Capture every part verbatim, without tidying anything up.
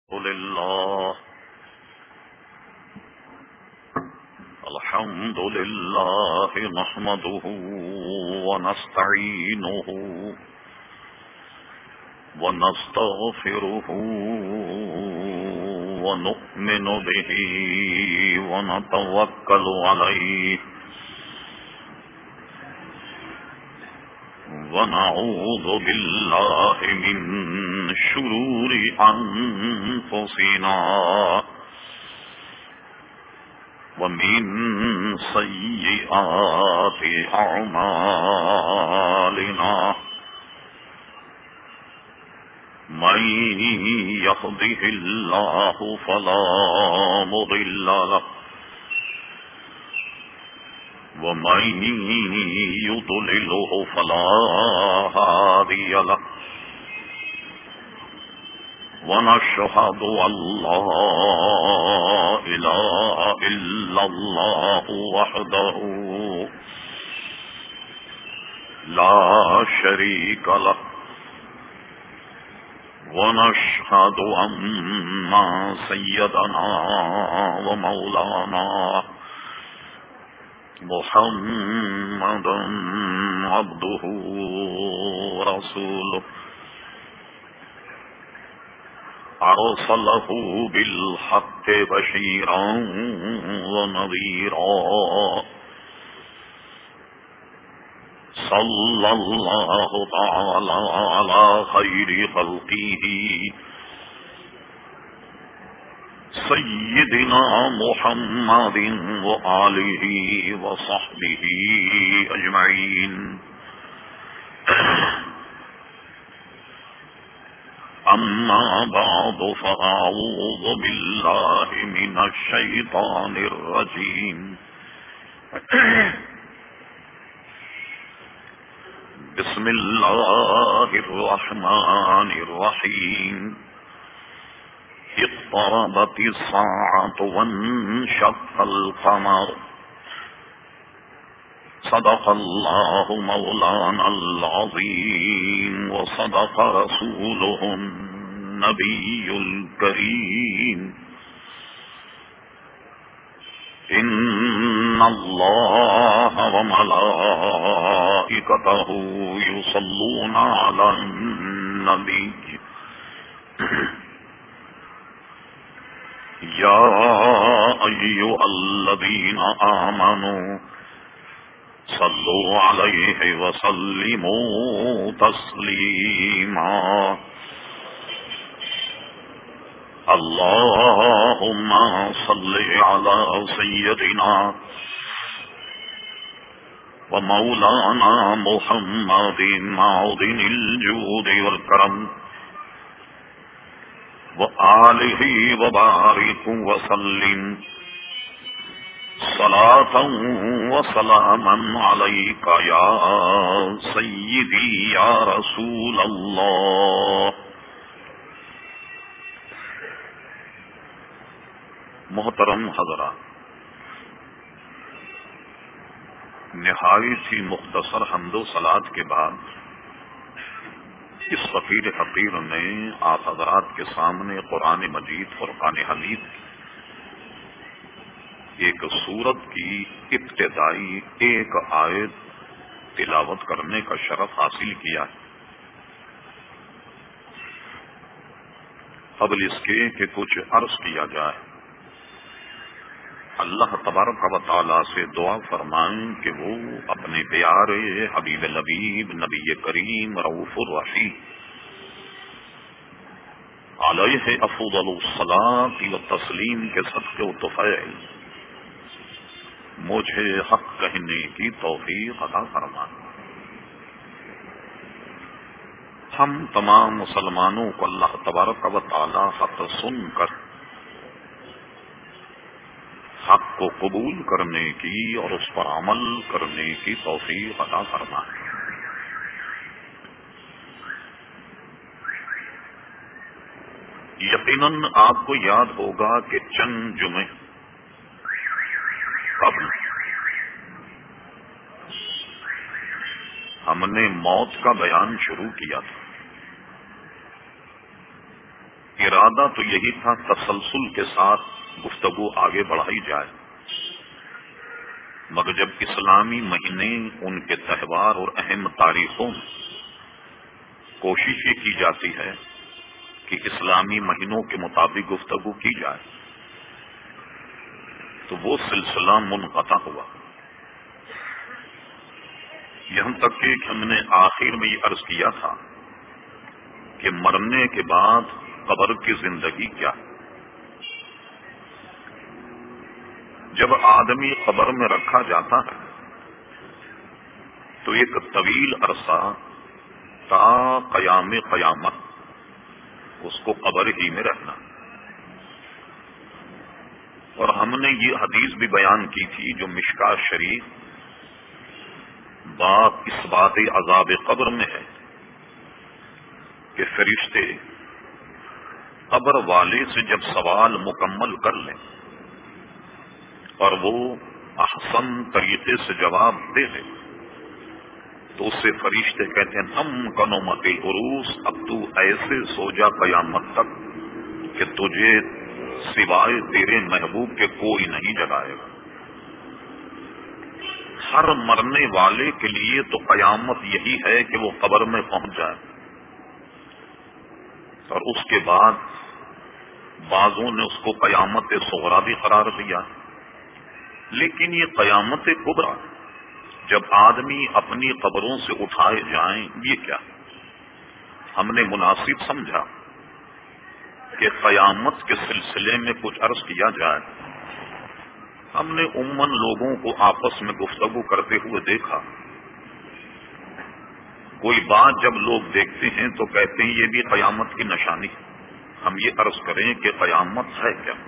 لله الحمد لله نحمده ونستعينه ونستغفره ونؤمن به ونتوكل عليه ونعوذ بالله من شرور أنفسنا ومن سيئات أعمالنا من يهده الله فلا مضل له ومن يضلله فلا هادي له ونشهد أن لا إله إلا الله وحده لا شريك له ونشهد أن سيدنا ومولانا محمدا عبده ورسوله أرسله بالحق بشيرا ونذيرا صلى الله تعالى على خير خلقه سيدنا محمد وآله وصحبه أجمعين أما بعد فأعوذ بالله من الشيطان الرجيم بسم الله الرحمن الرحيم اقتربت الساعة وانشق القمر صدق الله مولانا العظيم وصدق رسوله النبي الكريم إن الله وملائكته يصلون على النبي يا أيها الذين آمنوا صلوا عليه وسلموا تسليما اللهم صل على سيدنا ومولانا محمد معدن الجود والكرم وآله وبارك وسلم صلاة وسلاما عليك يا سيدي يا رسول الله. محترم حضرات، نہایت ہی مختصر حمد و صلات کے بعد اس فقیر حقیر نے آپ حضرات کے سامنے قرآن مجید فرقان حمید ایک سورت کی ابتدائی ایک آیت تلاوت کرنے کا شرف حاصل کیا ہے. قبل اس کے کہ کچھ عرض کیا جائے، اللہ تبارک و تعالی سے دعا فرمائیں کہ وہ اپنے پیارے حبیب لبیب نبی کریم رؤوف الرحیم علیہ افضل الصلاۃ والتسلیم کے صدقے و طفیل مجھے حق کہنے کی توفیق عطا فرمائیں. ہم تمام مسلمانوں کو اللہ تبارک و تعالی حق سن کر حق کو قبول کرنے کی اور اس پر عمل کرنے کی توفیق عطا فرمائیں. یقیناً آپ کو یاد ہوگا کہ چند جمعے قبل ہم نے موت کا بیان شروع کیا تھا. ارادہ تو یہی تھا تسلسل کے ساتھ گفتگو آگے بڑھائی جائے، مگر جب اسلامی مہینے، ان کے تہوار اور اہم تاریخوں میں کوشش یہ کی جاتی ہے کہ اسلامی مہینوں کے مطابق گفتگو کی جائے، تو وہ سلسلہ منقطع ہوا۔ یہاں تک کہ ہم نے آخر میں یہ عرض کیا تھا کہ مرنے کے بعد قبر کی زندگی کیا ہے۔ جب آدمی قبر میں رکھا جاتا ہے تو ایک طویل عرصہ تا قیام قیامت اس کو قبر ہی میں رہنا، اور ہم نے یہ حدیث بھی بیان کی تھی جو مشکاۃ شریف باب اثبات عذاب قبر میں ہے کہ فرشتے قبر والے سے جب سوال مکمل کر لیں اور وہ احسن طریقے سے جواب دے دے تو اس سے فرشتے کہتے ہیں ہم کنومت العروس، اب تو ایسے سو جا قیامت تک کہ تجھے سوائے تیرے محبوب کے کوئی نہیں جگائے گا۔ ہر مرنے والے کے لیے تو قیامت یہی ہے کہ وہ قبر میں پہنچ جائے، اور اس کے بعد بعضوں نے اس کو قیامت صغریٰ بھی قرار دیا، لیکن یہ قیامت کبریٰ جب آدمی اپنی قبروں سے اٹھائے جائیں یہ کیا؟ ہم نے مناسب سمجھا کہ قیامت کے سلسلے میں کچھ عرض کیا جائے۔ ہم نے عموماً لوگوں کو آپس میں گفتگو کرتے ہوئے دیکھا، کوئی بات جب لوگ دیکھتے ہیں تو کہتے ہیں یہ بھی قیامت کی نشانی ہے۔ ہم یہ عرض کریں کہ قیامت ہے کیا؟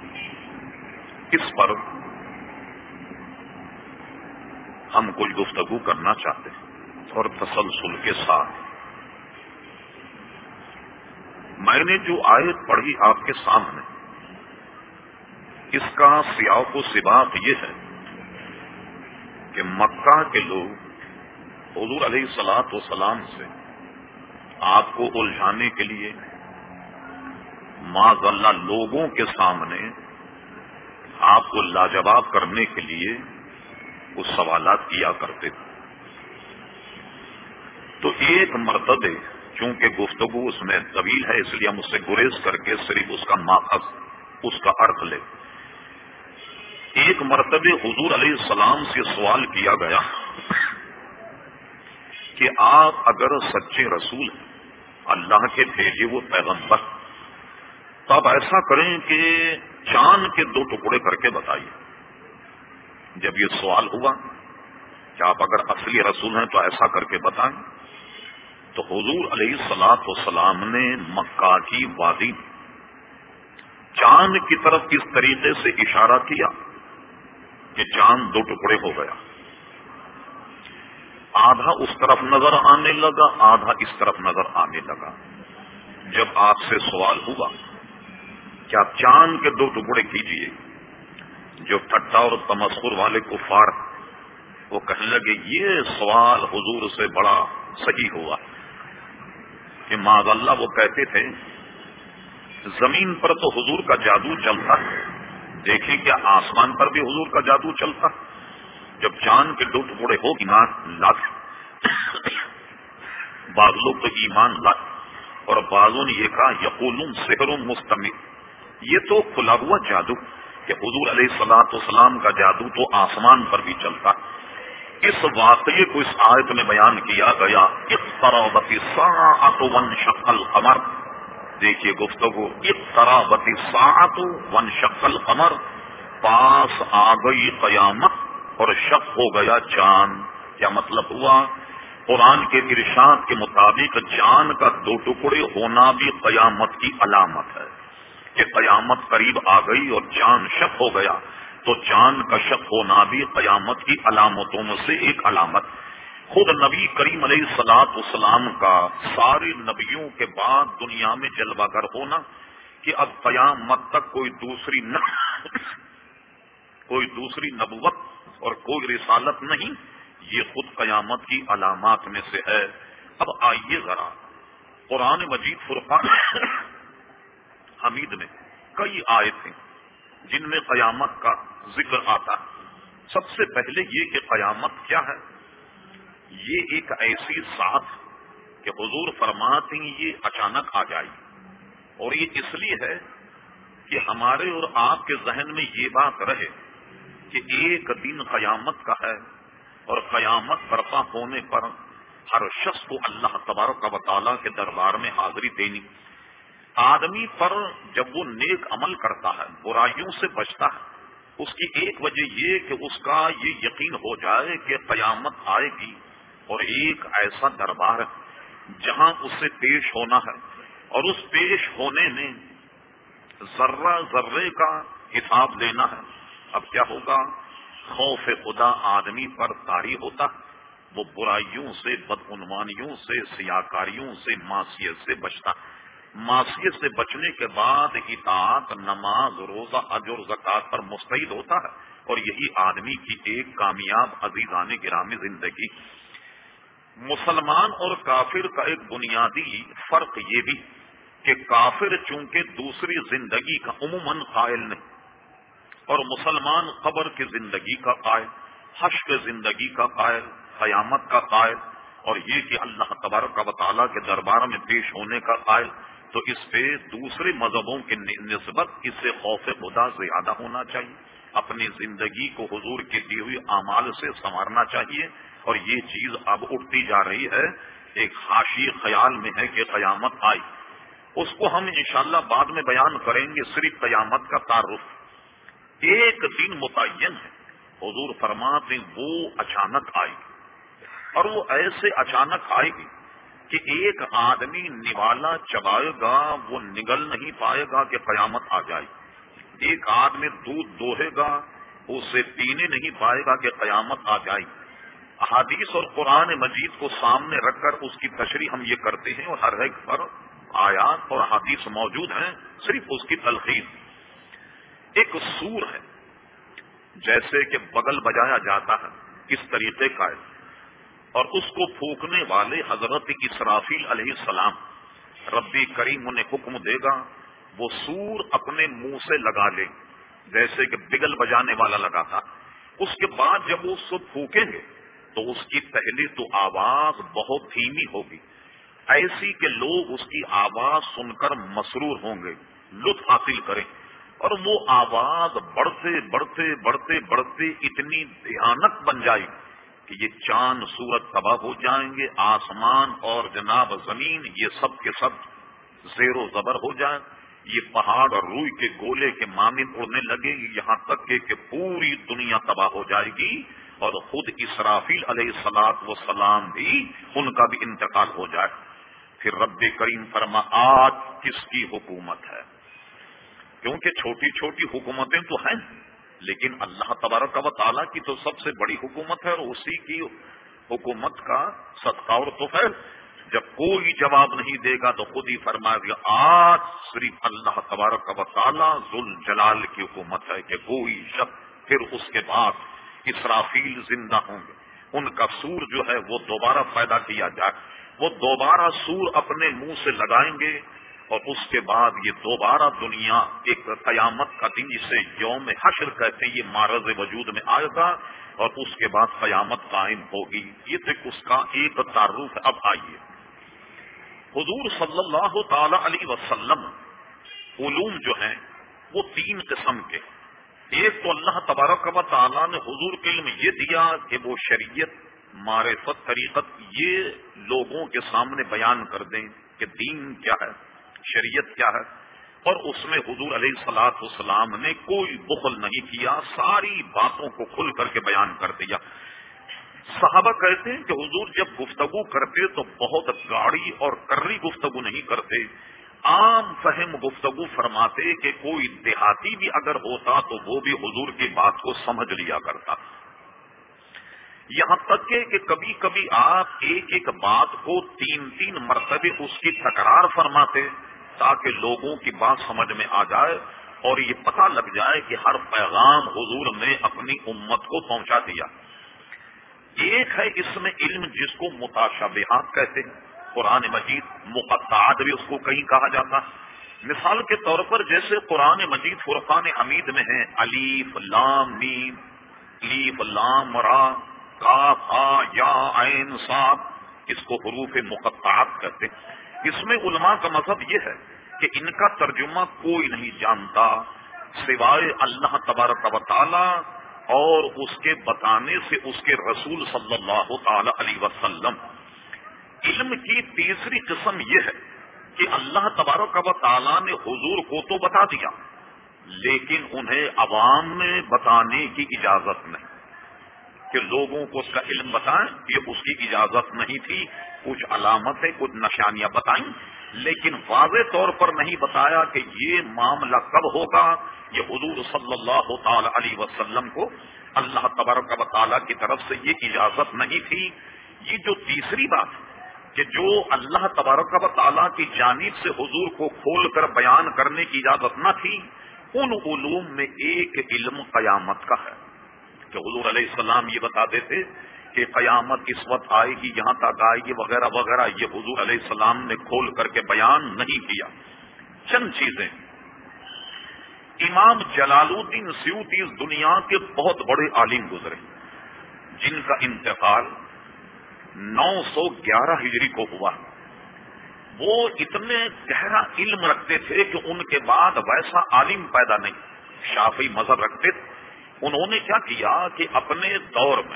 اس پر ہم کچھ گفتگو کرنا چاہتے ہیں اور تسلسل کے ساتھ۔ میں نے جو آیت پڑھی آپ کے سامنے، اس کا سیاق و سباق یہ ہے کہ مکہ کے لوگ حضور علیہ الصلوۃ والسلام سے آپ کو الجھانے کے لیے معاذ اللہ لوگوں کے سامنے آپ کو لاجواب کرنے کے لیے کچھ سوالات کیا کرتے تھے۔ تو ایک مرتبہ چونکہ گفتگو اس میں طویل ہے اس لیے ہم اس سے گریز کر کے صرف اس کا ماخذ، اس کا ارتھ لے۔ ایک مرتبہ حضور علیہ السلام سے سوال کیا گیا کہ آپ اگر سچے رسول ہیں، اللہ کے بھیجے وہ پیغمبر، تو آپ ایسا کریں کہ چاند کے دو ٹکڑے کر کے بتائیے۔ جب یہ سوال ہوا کہ آپ اگر اصلی رسول ہیں تو ایسا کر کے بتائیں، تو حضور علیہ الصلوۃ والسلام نے مکہ کی وادی چاند کی طرف اس طریقے سے اشارہ کیا کہ چاند دو ٹکڑے ہو گیا، آدھا اس طرف نظر آنے لگا، آدھا اس طرف نظر آنے لگا۔ جب آپ سے سوال ہوا کہ آپ چاند کے دو ٹکڑے کیجئے، جو ٹھٹا اور تمسخر والے کفار وہ کہنے لگے یہ سوال حضور سے بڑا صحیح ہوا کہ معاذ اللہ وہ کہتے تھے زمین پر تو حضور کا جادو چلتا ہے، دیکھیں کیا آسمان پر بھی حضور کا جادو چلتا؟ جب چاند کے دو ٹکڑے ہو ایمان لاتے، بعض لوگ تو ایمان لاتے اور بعضوں نے یہ کہا یقولون سحر مستمر، یہ تو کھلا ہوا جادو کہ حضور علیہ الصلوۃ والسلام کا جادو تو آسمان پر بھی چلتا۔ اس واقعے کو اس آیت میں بیان کیا گیا اقتربت الساعۃ وانشق القمر۔ دیکھیے گفتگو اقتربت الساعۃ وانشق القمر، پاس آ گئی قیامت اور شق ہو گیا چاند۔ کیا مطلب ہوا؟ قرآن کے ارشاد کے مطابق چاند کا دو ٹکڑے ہونا بھی قیامت کی علامت ہے کہ قیامت قریب آ گئی اور چاند شق ہو گیا، تو چاند کا شق ہونا بھی قیامت کی علامتوں میں سے ایک علامت۔ خود نبی کریم علیہ الصلوۃ والسلام کا سارے نبیوں کے بعد دنیا میں جلوہ گر ہونا کہ اب قیامت تک کوئی دوسری ن... کوئی دوسری نبوت اور کوئی رسالت نہیں، یہ خود قیامت کی علامات میں سے ہے۔ اب آئیے ذرا قرآن مجید فرقان حمید میں کئی آیتیں جن میں قیامت کا ذکر آتا ہے۔ سب سے پہلے یہ کہ قیامت کیا ہے؟ یہ ایک ایسی ساتھ کہ حضور فرماتے ہیں یہ اچانک آ جائے گی، اور یہ اس لیے ہے کہ ہمارے اور آپ کے ذہن میں یہ بات رہے کہ ایک دن قیامت کا ہے، اور قیامت برپا ہونے پر ہر شخص کو اللہ تبارک و تعالیٰ کے دربار میں حاضری دینی۔ آدمی پر جب وہ نیک عمل کرتا ہے، برائیوں سے بچتا ہے، اس کی ایک وجہ یہ کہ اس کا یہ یقین ہو جائے کہ قیامت آئے گی اور ایک ایسا دربار ہے جہاں اسے پیش ہونا ہے، اور اس پیش ہونے میں ذرہ ذرے کا حساب لینا ہے۔ اب کیا ہوگا؟ خوف خدا آدمی پر طاری ہوتا ہے، وہ برائیوں سے، بدعنوانیوں سے، سیاکاریوں سے، معصیت سے بچتا ہے۔ معصیت سے بچنے کے بعد اطاعت، نماز، روزہ، اجر و زکات پر مستعد ہوتا ہے، اور یہی آدمی کی ایک کامیاب عزیزان گرامی زندگی۔ مسلمان اور کافر کا ایک بنیادی فرق یہ بھی کہ کافر چونکہ دوسری زندگی کا عموماً قائل نہیں، اور مسلمان قبر کی زندگی کا قائل، حشر زندگی کا قائل، قیامت کا قائل، اور یہ کہ اللہ تبارک و تعالیٰ کے دربار میں پیش ہونے کا قائل۔ تو اس پہ دوسرے مذہبوں کی نسبت اس سے خوف خدا زیادہ ہونا چاہیے، اپنی زندگی کو حضور کے دیے ہوئے اعمال سے سنوارنا چاہیے۔ اور یہ چیز اب اٹھتی جا رہی ہے، ایک حاشی خیال میں ہے کہ قیامت آئی، اس کو ہم انشاءاللہ بعد میں بیان کریں گے۔ صرف قیامت کا تعارف، ایک دن متعین ہے، حضور فرماتے ہیں وہ اچانک آئے گی، اور وہ ایسے اچانک آئے گی کہ ایک آدمی نوالا چبائے گا وہ نگل نہیں پائے گا کہ قیامت آ جائے گی، ایک آدمی دودھ دوہے گا اسے پینے نہیں پائے گا کہ قیامت آ جائے گی۔ احادیث اور قرآن مجید کو سامنے رکھ کر اس کی تشریح ہم یہ کرتے ہیں، اور ہر ایک پر آیات اور حدیث موجود ہیں، صرف اس کی تلخیص۔ ایک سور ہے، جیسے کہ بغل بجایا جاتا ہے اس طریقے کا ہے، اور اس کو پھونکنے والے حضرت اسرافیل علیہ السلام، ربی کریم انہیں حکم دے گا وہ سور اپنے منہ سے لگا لے جیسے کہ بگل بجانے والا لگا تھا۔ اس کے بعد جب وہ اس کو پھونکیں گے تو اس کی پہلی تو آواز بہت دھیمی ہوگی، ایسی کہ لوگ اس کی آواز سن کر مسرور ہوں گے، لطف حاصل کریں، اور وہ آواز بڑھتے بڑھتے بڑھتے بڑھتے اتنی بھیانک بن جائے کہ یہ چاند سورج تباہ ہو جائیں گے، آسمان اور جناب زمین یہ سب کے سب زیر و زبر ہو جائیں، یہ پہاڑ اور روئی کے گولے کے مانند اڑنے لگے گی، یہاں تک کہ, کہ پوری دنیا تباہ ہو جائے گی، اور خود اسرافیل علیہ الصلوۃ والسلام بھی ان کا بھی انتقال ہو جائے۔ پھر رب کریم فرما آج کس کی حکومت ہے؟ کیونکہ چھوٹی چھوٹی حکومتیں تو ہیں، لیکن اللہ تبارک و تعالیٰ کی تو سب سے بڑی حکومت ہے، اور اسی کی حکومت کا صدقہ اور توفیل۔ جب کوئی جواب نہیں دے گا تو خود ہی فرما دیا آج صرف اللہ تبارک و تعالیٰ ذوال جلال کی حکومت ہے کہ کوئی شخص۔ پھر اس کے بعد اسرافیل زندہ ہوں گے، ان کا سور جو ہے وہ دوبارہ پیدا کیا جائے، وہ دوبارہ سور اپنے منہ سے لگائیں گے، اور اس کے بعد یہ دوبارہ دنیا ایک قیامت کا دن جسے یوم حشر کہتے ہیں یہ معرض وجود میں آئے گا، اور اس کے بعد قیامت قائم ہوگی۔ یہ تو اس کا ایک تعارف ہے۔ اب آئیے، حضور صلی اللہ تعالی علیہ وسلم علوم جو ہیں وہ تین قسم کے، ایک تو اللہ تبارک و تعالیٰ نے حضور کے علم یہ دیا کہ وہ شریعت، معرفت، طریقت یہ لوگوں کے سامنے بیان کر دیں کہ دین کیا ہے، شریعت کیا ہے، اور اس میں حضور علیہ الصلوۃ والسلام نے کوئی بخل نہیں کیا، ساری باتوں کو کھل کر کے بیان کر دیا۔ صحابہ کہتے ہیں کہ حضور جب گفتگو کرتے تو بہت گاڑی اور کرری گفتگو نہیں کرتے، عام فہم گفتگو فرماتے کہ کوئی دیہاتی بھی اگر ہوتا تو وہ بھی حضور کی بات کو سمجھ لیا کرتا۔ یہاں تک کہ کبھی کبھی آپ ایک ایک بات کو تین تین مرتبے اس کی تکرار فرماتے تاکہ لوگوں کی بات سمجھ میں آ جائے اور یہ پتہ لگ جائے کہ ہر پیغام حضور نے اپنی امت کو پہنچا دیا۔ ایک ہے اس میں علم جس کو متشابہات کہتے ہیں، قرآن مجید مقطعات بھی اس کو کہیں کہا جاتا ہے، مثال کے طور پر جیسے قرآن مجید فرقان حمید میں ہے الف لام میم، الف لام را، کاف ہا یا عین صاد، اس کو حروف مقطعات کہتے ہیں۔ اس میں علماء کا مذہب یہ ہے کہ ان کا ترجمہ کوئی نہیں جانتا سوائے اللہ تبارک و تعالی، اور اس کے بتانے سے اس کے رسول صلی اللہ تعالی علیہ وسلم۔ علم کی تیسری قسم یہ ہے کہ اللہ تبارک و تعالی نے حضور کو تو بتا دیا، لیکن انہیں عوام میں بتانے کی اجازت نہیں کہ لوگوں کو اس کا علم بتائیں، یہ اس کی اجازت نہیں تھی۔ کچھ علامتیں، کچھ نشانیاں بتائیں، لیکن واضح طور پر نہیں بتایا کہ یہ معاملہ کب ہوگا۔ یہ حضور صلی اللہ تعالی علیہ وسلم کو اللہ تبارک و تعالی کی طرف سے یہ اجازت نہیں تھی۔ یہ جو تیسری بات کہ جو اللہ تبارک و تعالی کی جانب سے حضور کو کھول کر بیان کرنے کی اجازت نہ تھی، ان علوم میں ایک علم قیامت کا ہے کہ حضور علیہ السلام یہ بتا دیتے کہ قیامت اس وقت آئے گی، یہاں تک آئے گی وغیرہ وغیرہ، یہ حضور علیہ السلام نے کھول کر کے بیان نہیں کیا۔ چند چیزیں، امام جلال الدین سیوطی اس دنیا کے بہت بڑے عالم گزرے، جن کا انتقال نو سو گیارہ ہجری کو ہوا۔ وہ اتنے گہرا علم رکھتے تھے کہ ان کے بعد ویسا عالم پیدا نہیں، شافعی مذہب رکھتے تھے۔ انہوں نے کیا کیا کہ اپنے دور میں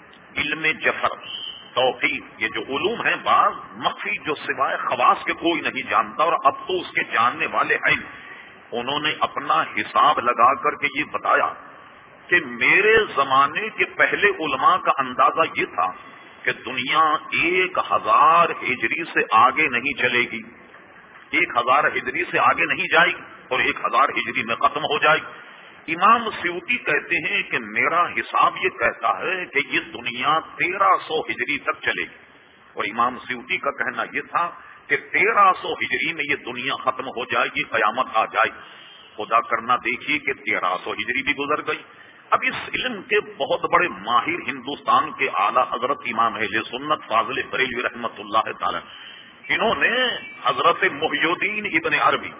علم جفر، توحید، یہ جو علوم ہیں بعض مخفی جو سوائے خواص کے کوئی نہیں جانتا، اور اب تو اس کے جاننے والے ہیں، انہوں نے اپنا حساب لگا کر کے یہ بتایا کہ میرے زمانے کے پہلے علماء کا اندازہ یہ تھا کہ دنیا ایک ہزار ہجری سے آگے نہیں چلے گی، ایک ہزار ہجری سے آگے نہیں جائے گی، اور ایک ہزار ہجری میں ختم ہو جائے گی۔ امام سیوطی کہتے ہیں کہ میرا حساب یہ کہتا ہے کہ یہ دنیا تیرہ سو ہجری تک چلے گی، اور امام سیوطی کا کہنا یہ تھا کہ تیرہ سو ہجری میں یہ دنیا ختم ہو جائے گی، قیامت آ جائے گی۔ خدا کرنا دیکھیے کہ تیرہ سو ہجری بھی گزر گئی۔ اب اس علم کے بہت بڑے ماہر ہندوستان کے اعلیٰ حضرت امام اہل سنت فاضل بریلوی رحمت اللہ تعالی، انہوں نے حضرت محی الدین ابن عربی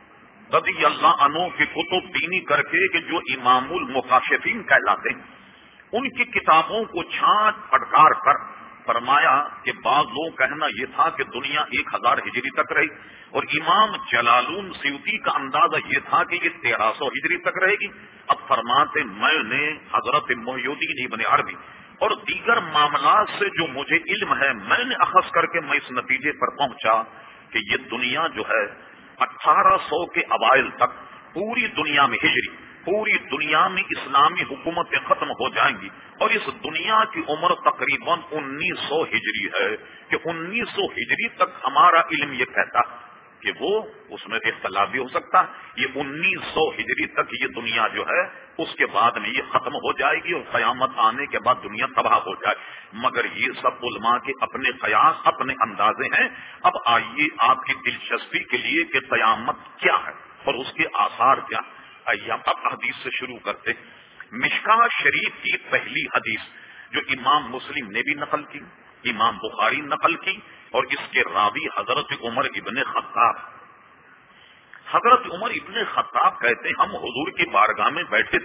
رضی اللہ عنہ کی کتب دینی کر کے کہ جو امام المکاشفین کہلاتے ہیں، ان کی کتابوں کو چھانٹ پھٹکار کر فرمایا کہ بعض لوگ کہنا یہ تھا کہ دنیا ایک ہزار ہجری تک رہی، اور امام جلالون سیوطی کا اندازہ یہ تھا کہ یہ تیرہ سو ہجری تک رہے گی۔ اب فرماتے میں نے حضرت محی الدین ابن عربی اور دیگر معاملات سے جو مجھے علم ہے، میں نے اخذ کر کے میں اس نتیجے پر پہنچا کہ یہ دنیا جو ہے اٹھارہ سو کے اوائل تک پوری دنیا میں ہجری، پوری دنیا میں اسلامی حکومتیں ختم ہو جائیں گی، اور اس دنیا کی عمر تقریباً انیس سو ہجری ہے کہ انیس سو ہجری تک ہمارا علم یہ کہتا کہ وہ اس میں اختلاف بھی ہو سکتا ہے، یہ انیس سو ہجری تک یہ دنیا جو ہے اس کے بعد میں یہ ختم ہو جائے گی، اور قیامت آنے کے بعد دنیا تباہ ہو جائے۔ مگر یہ سب علماء کے اپنے قیاس، اپنے اندازے ہیں۔ اب آئیے آپ کی دلچسپی کے لیے کہ قیامت کیا ہے اور اس کے آثار کیا ہیں۔ آئیے اب حدیث سے شروع کرتے۔ مشکاہ شریف کی پہلی حدیث جو امام مسلم نے بھی نقل کی، امام بخاری نقل کی، اور اس کے راوی حضرت عمر ابن خطاب۔ حضرت عمر ابن خطاب کہتے ہیں ہم حضور کی بارگاہ میں بیٹھے،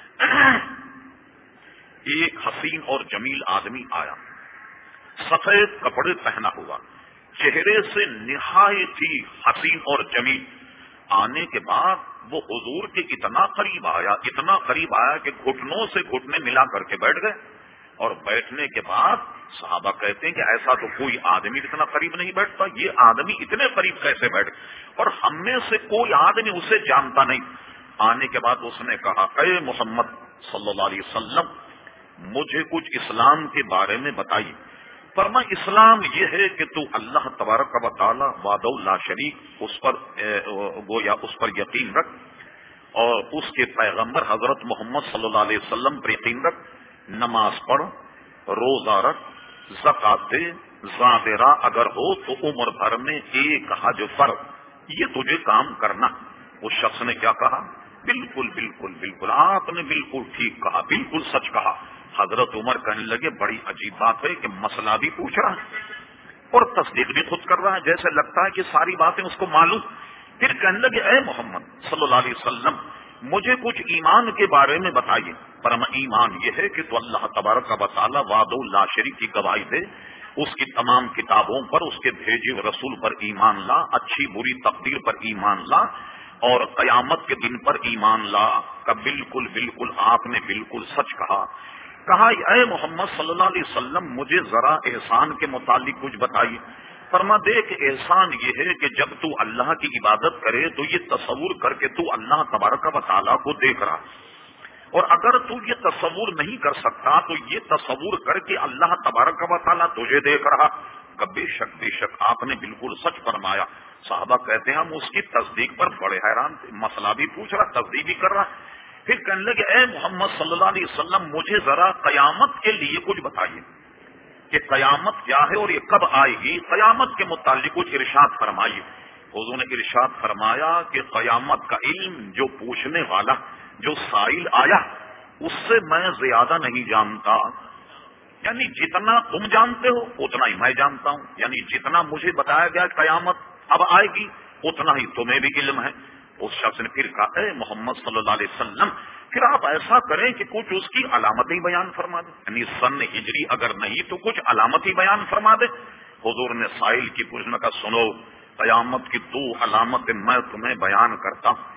ایک حسین اور جمیل آدمی آیا، سفید کپڑے پہنا ہوا، چہرے سے نہایت ہی حسین اور جمیل۔ آنے کے بعد وہ حضور کے اتنا قریب آیا، اتنا قریب آیا کہ گھٹنوں سے گھٹنے ملا کر کے بیٹھ گئے، اور بیٹھنے کے بعد صحابہ کہتے ہیں کہ ایسا تو کوئی آدمی اتنا قریب نہیں بیٹھتا، یہ آدمی اتنے قریب کیسے بیٹھ، اور ہم میں سے کوئی آدمی اسے جانتا نہیں۔ آنے کے بعد اس نے کہا اے محمد صلی اللہ علیہ وسلم، مجھے کچھ اسلام کے بارے میں بتائیے۔ فرما اسلام یہ ہے کہ تو اللہ تبارک و تعالی وحدہ لا شریک اس پر گویا اس پر یقین رکھ، اور اس کے پیغمبر حضرت محمد صلی اللہ علیہ وسلم پر یقین رکھ، نماز پڑھ، روزہ رکھ، زکات دے، زادرہ اگر ہو تو عمر بھر میں ایک حج فرض، یہ تجھے کام کرنا۔ اس شخص نے کیا کہا؟ بالکل بالکل بالکل، آپ نے بالکل ٹھیک کہا، بالکل سچ کہا۔ حضرت عمر کہنے لگے بڑی عجیب بات ہے کہ مسئلہ بھی پوچھ رہا ہے اور تصدیق بھی خود کر رہا ہے، جیسے لگتا ہے کہ ساری باتیں اس کو معلوم۔ پھر کہنے لگے اے محمد صلی اللہ علیہ وسلم مجھے کچھ ایمان کے بارے میں بتائیے. فرما ایمان یہ ہے کہ تو اللہ تبارک و تعالی وحدہ لا شریک کی گواہی دے، اس کی تمام کتابوں پر، اس کے بھیجے ہوئے رسول پر ایمان لا، اچھی بری تقدیر پر ایمان لا، اور قیامت کے دن پر ایمان لا. کا بالکل بالکل آپ نے بالکل سچ کہا. کہا اے محمد صلی اللہ علیہ وسلم مجھے ذرا احسان کے متعلق کچھ بتائیے. فرما دیکھ احسان یہ ہے کہ جب تو اللہ کی عبادت کرے تو یہ تصور کر کے تو اللہ تبارک و تعالیٰ کو دیکھ رہا، اور اگر تو یہ تصور نہیں کر سکتا تو یہ تصور کر کے اللہ تبارک و تعالیٰ تجھے دیکھ رہا. بے شک بے شک آپ نے بالکل سچ فرمایا. صحابہ کہتے ہیں ہم اس کی تصدیق پر بڑے حیران تھے، مسئلہ بھی پوچھ رہا، تصدیق بھی کر رہا. پھر کہنے لگے اے محمد صلی اللہ علیہ وسلم مجھے ذرا قیامت کے لیے کچھ بتائیے کہ قیامت کیا ہے اور یہ کب آئے گی. قیامت کے متعلق کچھ ارشاد فرمائیے. حضور نے ارشاد فرمایا کہ قیامت کا علم جو پوچھنے والا، جو سائل آیا، اس سے میں زیادہ نہیں جانتا. یعنی جتنا تم جانتے ہو اتنا ہی میں جانتا ہوں، یعنی جتنا مجھے بتایا گیا قیامت اب آئے گی اتنا ہی تمہیں بھی علم ہے. اس شخص نے پھر کہا اے محمد صلی اللہ علیہ وسلم پھر آپ ایسا کریں کہ کچھ اس کی علامتیں بیان فرما دیں، یعنی سن ہجری اگر نہیں تو کچھ علامت ہی بیان فرما دے. حضور نے سائل کی پوچھنے کا سنو قیامت کی دو علامتیں میں تمہیں بیان کرتا ہوں.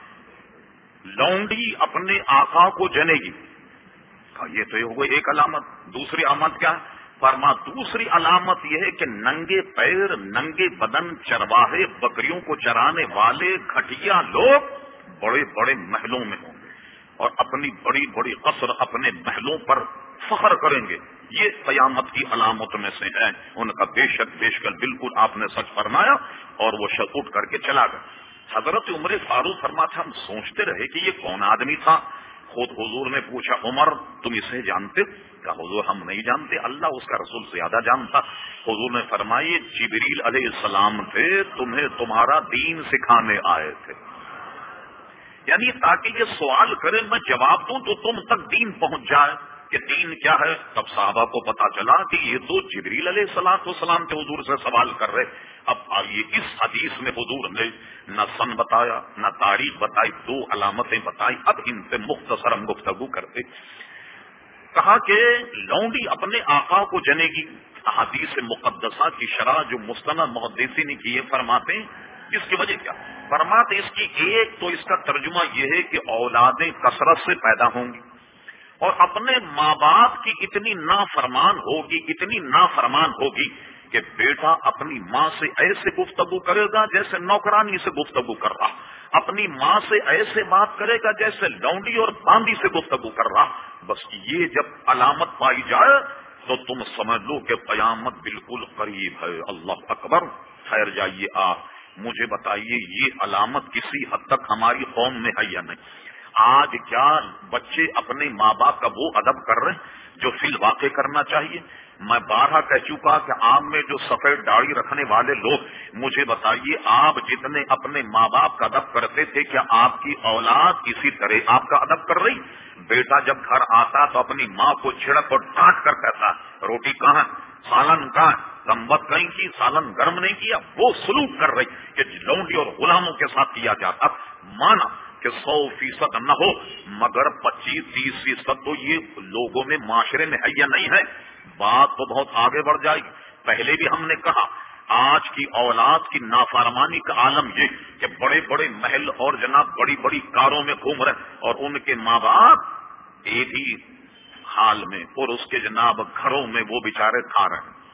لونڈی اپنے آقا کو جنے گی، یہ تو یہ ہو گئی ایک علامت. دوسری علامت کیا ہے؟ فرما دوسری علامت یہ ہے کہ ننگے پیر ننگے بدن چرواہے بکریوں کو چرانے والے گھٹیا لوگ بڑے بڑے محلوں میں ہوں گے اور اپنی بڑی بڑی قصر اپنے محلوں پر فخر کریں گے. یہ قیامت کی علامت میں سے ہے. ان کا بے شک بے شک بالکل آپ نے سچ فرمایا. اور وہ شخص اٹھ کر کے چلا گیا. حضرت عمر فاروق فرماتا ہم سوچتے رہے کہ یہ کون آدمی تھا. خود حضور نے پوچھا عمر تم اسے جانتے؟ کہا حضور ہم نہیں جانتے، اللہ اس کا رسول زیادہ جانتا. حضور نے فرمائی جبریل علیہ السلام تھے، تمہیں تمہارا دین سکھانے آئے تھے. یعنی تاکہ یہ سوال کرے میں جواب دوں تو تم تک دین پہنچ جائے کہ دین کیا ہے. تب صحابہ کو پتا چلا کہ یہ تو جبریل علیہ الصلوۃ والسلام کے حضور سے سوال کر رہے. اب آئیے اس حدیث میں حضور نے نہ سن بتایا نہ تاریخ بتائی، دو علامتیں بتائی. اب ان پہ مختصر گفتگو کرتے. کہا کہ لونڈی اپنے آقا کو جنے گی. حدیث مقدسہ کی شرح جو مستند محدثین نے کی ہے فرماتے ہیں اس کی وجہ کیا؟ فرماتے اس کی ایک تو اس کا ترجمہ یہ ہے کہ اولادیں کثرت سے پیدا ہوں گی اور اپنے ماں باپ کی اتنی نافرمان ہوگی اتنی نافرمان ہوگی کہ بیٹا اپنی ماں سے ایسے گفتگو کرے گا جیسے نوکرانی سے گفتگو کر رہا، اپنی ماں سے ایسے بات کرے گا جیسے لونڈی اور باندی سے گفتگو کر رہا. بس یہ جب علامت پائی جائے تو تم سمجھ لو کہ قیامت بالکل قریب ہے. اللہ اکبر. خیر جائیے آپ مجھے بتائیے یہ علامت کسی حد تک ہماری قوم میں ہے یا نہیں؟ آج کیا بچے اپنے ماں باپ کا وہ ادب کر رہے ہیں جو فی الواقع کرنا چاہیے؟ میں بارہا کہہ چکا کہ عام میں جو سفید داڑھی رکھنے والے لوگ، مجھے بتائیے آپ جتنے اپنے ماں باپ کا ادب کرتے تھے کیا آپ کی اولاد اسی طرح آپ کا ادب کر رہی؟ بیٹا جب گھر آتا تو اپنی ماں کو چھڑک اور ڈانٹ کر کہتا روٹی کہاں، سالن کہاں، کمبت کہیں کی، سالن گرم نہیں کیا. وہ سلوک کر رہی کہ لونڈی اور غلاموں کے ساتھ کیا جاتا. مانا کہ سو فیصد نہ ہو مگر پچیس تیس فیصد تو یہ لوگوں میں معاشرے میں ہے یا نہیں ہے. بات تو بہت آگے بڑھ جائے گی. پہلے بھی ہم نے کہا آج کی اولاد کی نافرمانی کا عالم یہ کہ بڑے بڑے محل اور جناب بڑی بڑی کاروں میں گھوم رہے اور ان کے ماں باپ ایک ہی حال میں اور اس کے جناب گھروں میں وہ بیچارے کھا رہے ہیں.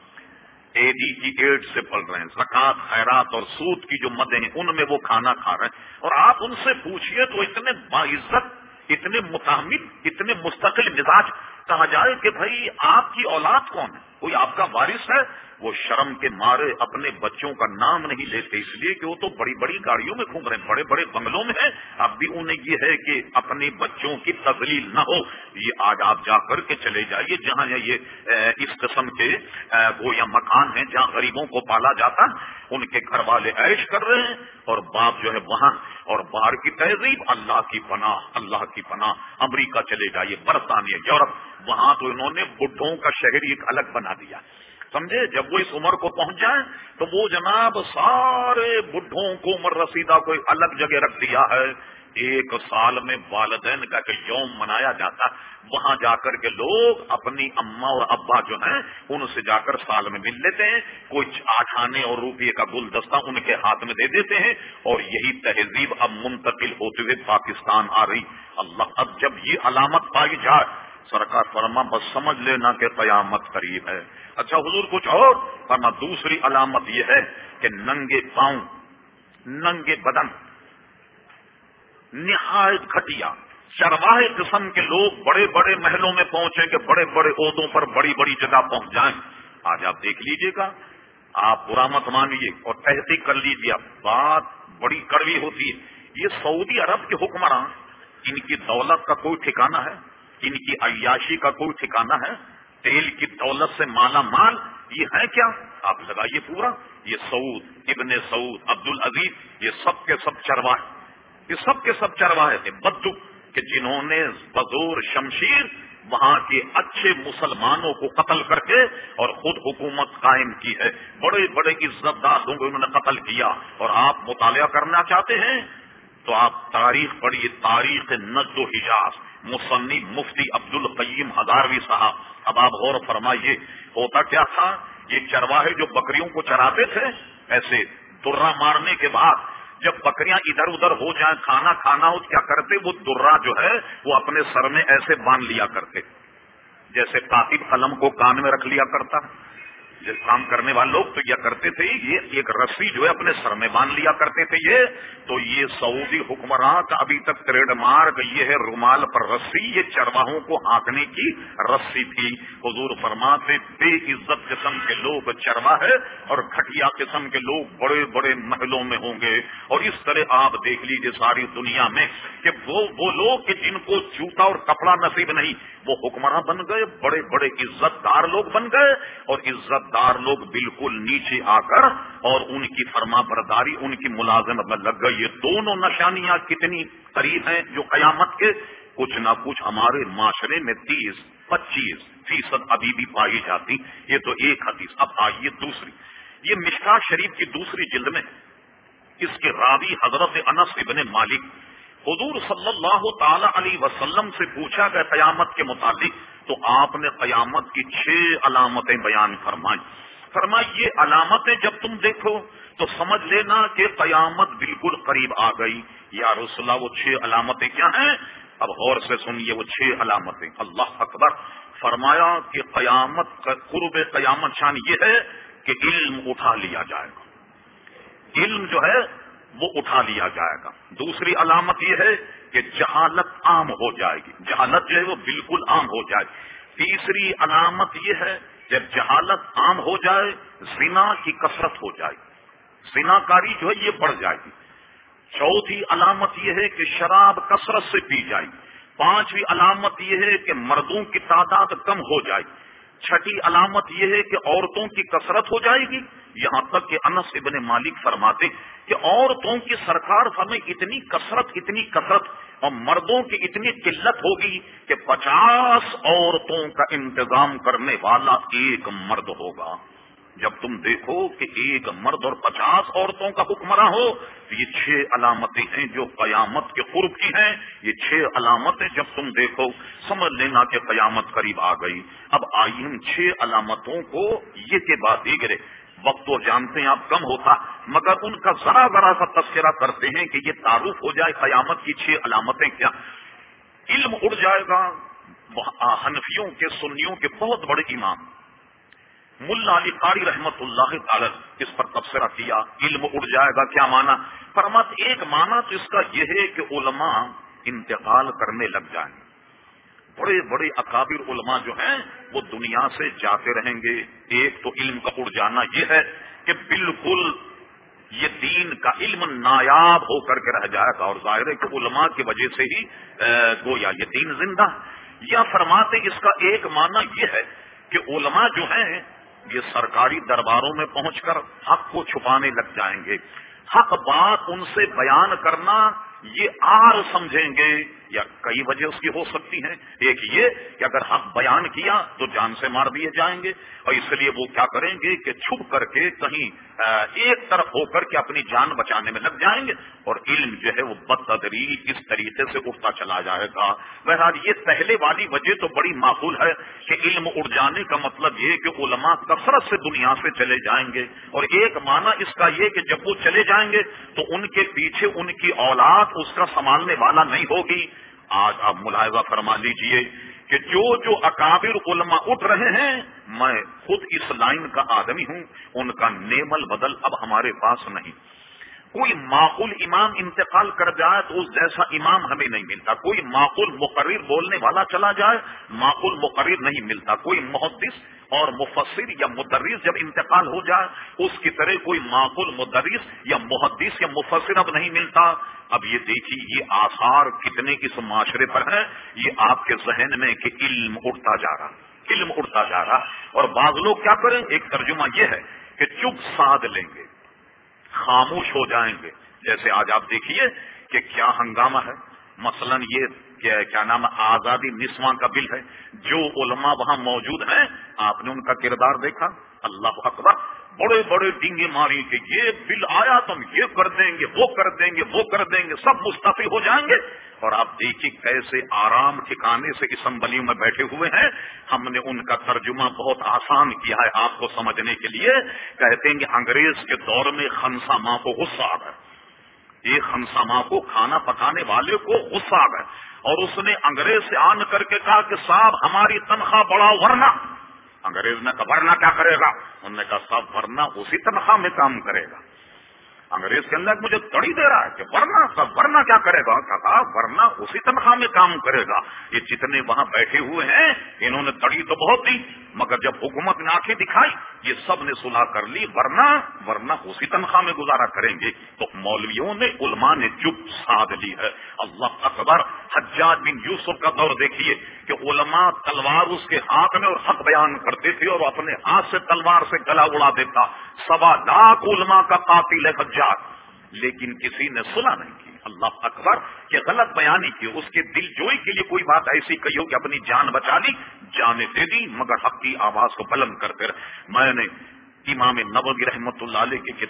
اے ڈی کی ایڈ سے پل رہے ہیں، زکات خیرات اور سود کی جو مدیں ہیں ان میں وہ کھانا کھا رہے ہیں. اور آپ ان سے پوچھئے تو اتنے باعزت، اتنے متحمل، اتنے مستقل مزاج کہا جائے کہ بھائی آپ کی اولاد کون ہے، کوئی آپ کا وارث ہے، وہ شرم کے مارے اپنے بچوں کا نام نہیں لیتے اس لیے کہ وہ تو بڑی بڑی گاڑیوں میں گھوم رہے ہیں، بڑے بڑے بنگلوں میں ہیں. اب بھی انہیں یہ ہے کہ اپنے بچوں کی تذلیل نہ ہو. یہ آج آپ جا کر کے چلے جائیے جہاں یہ اس قسم کے وہ یا مکان ہیں جہاں غریبوں کو پالا جاتا، ان کے گھر والے عیش کر رہے ہیں اور باپ جو ہے وہاں. اور باہر کی تہذیب اللہ کی پناہ، اللہ کی پناہ. امریکہ چلے جائیے، برطانیہ، یورپ، وہاں تو انہوں نے بڈھوں کا شہر ایک الگ بنا دیا. سمجھے؟ جب وہ اس عمر کو پہنچ جائیں تو وہ جناب سارے بڈھوں کو عمر رسیدہ کو الگ جگہ رکھ دیا ہے. ایک سال میں والدین کا کہ یوم منایا جاتا، وہاں جا کر کے لوگ اپنی اماں اور ابا جو ہیں ان سے جا کر سال میں مل لیتے ہیں، کوئی آٹھ آنے اور روپیے کا گلدستہ ان کے ہاتھ میں دے دیتے ہیں، اور یہی تہذیب اب منتقل ہوتے ہوئے پاکستان آ رہی. اللہ، اب جب یہ علامت پائی جائے سرکار فرما بس سمجھ لینا کہ قیامت قریب ہے. اچھا حضور کچھ اور فرما، دوسری علامت یہ ہے کہ ننگے پاؤں، ننگے بدن، نہایت گھٹیا چرواہے قسم کے لوگ بڑے بڑے محلوں میں پہنچیں گے، بڑے بڑے عہدوں پر بڑی بڑی جگہ پہنچ جائیں. آج آپ دیکھ لیجئے گا، آپ برا مت مانیے اور تحقیق کر لیجیے، بات بڑی کڑوی ہوتی ہے. یہ سعودی عرب کے حکمراں، ان کی دولت کا کوئی ٹھکانہ ہے؟ ان کی عیاشی کا کوئی ٹھکانہ ہے؟ تیل کی دولت سے مالا مال یہ ہے کیا؟ آپ لگائیے پورا. یہ سعود، ابن سعود، عبد العزیز، یہ سب کے سب چرواہے، یہ سب کے سب چرواہے تھے بدو، کہ جنہوں نے بزور شمشیر وہاں کے اچھے مسلمانوں کو قتل کر کے اور خود حکومت قائم کی ہے. بڑے بڑے عزت دار لوگوں کو انہوں نے قتل کیا. اور آپ مطالعہ کرنا چاہتے ہیں تو آپ تاریخ پڑھیے، تاریخ نجد و حجاز، مصنف مفتی عبد القیم ہزاروی صاحب. اب آپ غور فرمائیے ہوتا کیا تھا. یہ چرواہے جو بکریوں کو چراتے تھے، ایسے درہ مارنے کے بعد جب بکریاں ادھر ادھر ہو جائیں، کھانا کھانا ہو، کیا کرتے؟ وہ درہ جو ہے وہ اپنے سر میں ایسے باندھ لیا کرتے، جیسے کاتب قلم کو کان میں رکھ لیا کرتا. جو کام کرنے والے لوگ تو کیا کرتے تھے، یہ ایک رسی جو ہے اپنے سر میں باندھ لیا کرتے تھے. یہ تو یہ سعودی حکمراں کا ابھی تک ٹریڈ مارک یہ ہے، رومال پر رسی، یہ چرواہوں کو ہانکنے کی رسی تھی. حضور فرماتے بے عزت قسم کے لوگ چرواہے اور گھٹیا قسم کے لوگ بڑے بڑے محلوں میں ہوں گے. اور اس طرح آپ دیکھ لیجیے ساری دنیا میں کہ وہ وہ لوگ کہ جن کو جوتا اور کپڑا نصیب نہیں، وہ حکمراں بن گئے، بڑے بڑے عزت دار لوگ بن گئے، اور عزت دار لوگ بالکل نیچے آ کر اور ان کی فرما برداری، ان کی ملازمت میں لگ گئی. یہ دونوں نشانیاں کتنی قریب ہیں جو قیامت کے کچھ نہ کچھ ہمارے معاشرے میں تیس پچیس فیصد ابھی بھی پائی جاتی. یہ تو ایک حدیث. اب آئیے دوسری، یہ مشکات شریف کی دوسری جلد میں اس کے راوی حضرت انس ابن مالک، حضور صلی اللہ تعالی علیہ وسلم سے پوچھا گیا قیامت کے متعلق، تو آپ نے قیامت کی چھ علامتیں بیان فرمائی. فرمائی یہ علامتیں جب تم دیکھو تو سمجھ لینا کہ قیامت بالکل قریب آ گئی. یا رسول اللہ وہ چھ علامتیں کیا ہیں؟ اب غور سے سنیے وہ چھ علامتیں. اللہ اکبر. فرمایا کہ قیامت کا قرب قیامت شان یہ ہے کہ علم اٹھا لیا جائے گا. علم جو ہے وہ اٹھا لیا جائے گا. دوسری علامت یہ ہے کہ جہالت عام ہو جائے گی، جہالت جو ہے وہ بالکل عام ہو جائے گی. تیسری علامت یہ ہے جب جہالت عام ہو جائے زنا کی کثرت ہو جائے گی، زنا کاری جو ہے یہ بڑھ جائے گی. چوتھی علامت یہ ہے کہ شراب کثرت سے پی جائے گی. پانچویں علامت یہ ہے کہ مردوں کی تعداد کم ہو جائے گی. چھٹی علامت یہ ہے کہ عورتوں کی کثرت ہو جائے گی. یہاں تک کہ انس ابن مالک فرماتے کہ عورتوں کی سرکار ہمیں اتنی کثرت اتنی کثرت اور مردوں کی اتنی قلت ہوگی کہ پچاس عورتوں کا انتظام کرنے والا ایک مرد ہوگا. جب تم دیکھو کہ ایک مرد اور پچاس عورتوں کا حکمراں ہو تو یہ چھ علامتیں ہیں جو قیامت کے قرب کی ہیں. یہ چھ علامتیں جب تم دیکھو سمجھ لینا کہ قیامت قریب آ گئی. اب آئیے ہم چھ علامتوں کو یہ کے بعد دیگر وقت تو جانتے ہیں آپ کم ہوتا، مگر ان کا ذرا ذرا سا تذکرہ کرتے ہیں کہ یہ تعارف ہو جائے قیامت کی چھ علامتیں کیا. علم اڑ جائے گا. حنفیوں کے سنیوں کے بہت بڑے امام ملا علی قاری رحمت اللہ تعالی اس پر تبصرہ کیا. علم اڑ جائے گا کیا معنی؟ فرمات ایک معنی تو اس کا یہ ہے کہ علماء انتقال کرنے لگ جائیں گے. بڑے بڑے اکابر علماء جو ہیں وہ دنیا سے جاتے رہیں گے. ایک تو علم کا اڑ جانا یہ ہے کہ بالکل یہ دین کا علم نایاب ہو کر کے رہ جائے گا، اور ظاہر ہے کہ علماء کی وجہ سے ہی گویا یہ دین زندہ. یا فرماتے اس کا ایک معنی یہ ہے کہ علماء جو ہیں یہ سرکاری درباروں میں پہنچ کر حق کو چھپانے لگ جائیں گے. حق بات ان سے بیان کرنا یہ آر سمجھیں گے یا کئی وجہ اس کی ہو سکتی ہیں. ایک یہ کہ اگر حق بیان کیا تو جان سے مار دیے جائیں گے، اور اس لیے وہ کیا کریں گے کہ چھپ کر کے کہیں ایک طرف ہو کر کے اپنی جان بچانے میں لگ جائیں گے، اور علم جو ہے وہ بدتدریج اس طریقے سے اٹھتا چلا جائے گا. بہرحال یہ پہلے والی وجہ تو بڑی معقول ہے کہ علم اڑ جانے کا مطلب یہ کہ علماء کثرت سے دنیا سے چلے جائیں گے، اور ایک معنی اس کا یہ کہ جب وہ چلے جائیں گے تو ان کے پیچھے ان کی اولاد اس کا سنبھالنے والا نہیں ہوگی. آج آپ ملاحظہ فرما لیجئے کہ جو جو اکابر علماء اٹھ رہے ہیں، میں خود اس لائن کا آدمی ہوں، ان کا نعم البدل اب ہمارے پاس نہیں. کوئی معقول امام انتقال کر جائے تو اس جیسا امام ہمیں نہیں ملتا. کوئی معقول مقرر بولنے والا چلا جائے، معقول مقرر نہیں ملتا. کوئی محدث اور مفسر یا مدرس جب انتقال ہو جائے، اس کی طرح کوئی معقول مدرس یا محدث یا مفسر اب نہیں ملتا. اب یہ دیکھیے یہ آثار کتنے اس معاشرے پر ہیں، یہ آپ کے ذہن میں کہ علم اٹھتا جا رہا علم اٹھتا جا رہا اور بعض لوگ کیا کریں، ایک ترجمہ یہ ہے کہ چپ سادھ لیں گے، خاموش ہو جائیں گے. جیسے آج آپ دیکھیے کہ کیا ہنگامہ ہے. مثلا یہ کیا نام آزادی نسواں کا بل ہے، جو علماء وہاں موجود ہیں آپ نے ان کا کردار دیکھا. اللہ اکبر، بڑے بڑے ڈینگے ماری کہ یہ بل آیا تو ہم یہ کر دیں گے، وہ کر دیں گے، وہ کر دیں گے، سب مستعفی ہو جائیں گے. اور آپ دیکھیے کیسے آرام ٹھکانے سے اسمبلیوں میں بیٹھے ہوئے ہیں. ہم نے ان کا ترجمہ بہت آسان کیا ہے آپ کو سمجھنے کے لیے. کہتے ہیں کہ انگریز کے دور میں خنسا ماں کو غصہ آ گیا. ایک خنسا ماں کو کھانا پکانے والے کو غصہ آ گیا اور اس نے انگریز سے آن کر کے کہا کہ صاحب ہماری تنخواہ بڑھاؤ ورنہ. انگریز نے کہا ورنہ کیا کرے گا؟ انہوں نے کہا صاحب ورنہ اسی تنخواہ میں کام کرے گا. انگریز کے اندر مجھے تڑی دے رہا ہے کہ ورنہ صاحب ورنہ کیا کرے گا؟ کہا ورنہ اسی تنخواہ میں کام کرے گا. یہ جتنے وہاں بیٹھے ہوئے ہیں انہوں نے تڑی تو بہت دی، مگر جب حکومت نے آنکھیں دکھائی یہ سب نے صلح کر لی، ورنہ ورنہ اسی تنخواہ میں گزارا کریں گے. تو مولویوں نے علماء نے چپ سادھ لی ہے. اللہ اکبر. حجاج بن یوسف کا دور دیکھیے کہ علماء تلوار اس کے ہاتھ میں اور حق بیان کرتے تھے اور اپنے ہاتھ سے تلوار سے گلا اڑا دیتا. سوا لاکھ علماء کا قاتل ہے حجاج، لیکن کسی نے صلح نہیں کی. اللہ اکبر. کہ غلط بیانی کی، اس کے دل جوئی کے لیے کوئی بات ایسی کہی ہو کہ اپنی جان بچا لی، جانیں دے دی، مگر حق کی آواز کو بلند کرتے رہے. میں نے امام نووی رحمۃ اللہ علیہ کی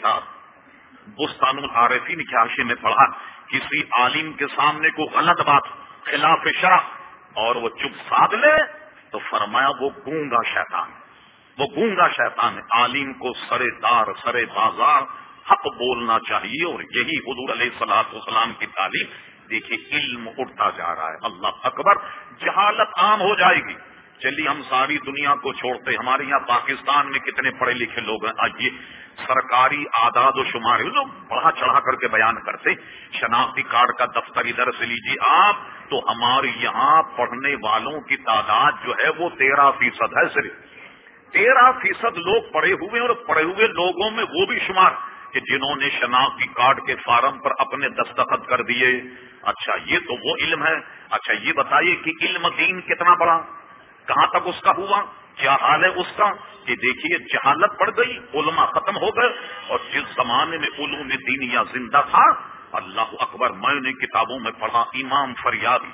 کتاب بستان العارفین کے حاشیے میں پڑھا، کسی عالم کے سامنے کو غلط بات خلاف شرع اور وہ چپ سادھ لے تو فرمایا وہ گونگا شیطان وہ گونگا شیطان ہے. عالم کو سرے دار سرے بازار حق بولنا چاہیے، اور یہی حضور علیہ الصلوۃ والسلام کی تعلیم. دیکھیے علم اٹھتا جا رہا ہے. اللہ اکبر. جہالت عام ہو جائے گی. چلیے ہم ساری دنیا کو چھوڑتے، ہمارے یہاں پاکستان میں کتنے پڑھے لکھے لوگ ہیں. آئیے سرکاری اعداد و شمار لوگ بڑھا چڑھا کر کے بیان کرتے. شناختی کارڈ کا دفتر ادھر سے لیجیے آپ، تو ہمارے یہاں پڑھنے والوں کی تعداد جو ہے وہ تیرہ فیصد ہے. صرف تیرہ فیصد لوگ پڑھے ہوئے، اور پڑھے ہوئے لوگوں میں وہ بھی شمار کہ جنہوں نے شناختی کارڈ کے فارم پر اپنے دستخط کر دیے. اچھا یہ تو وہ علم ہے. اچھا یہ بتائیے کہ علم دین کتنا بڑا، کہاں تک اس کا ہوا، کیا حال ہے اس کا؟ کہ دیکھیے جہالت پڑ گئی، علماء ختم ہو گئے، اور جس زمانے میں علوم دینیہ زندہ تھا، اللہ اکبر، میں نے کتابوں میں پڑھا امام فریابی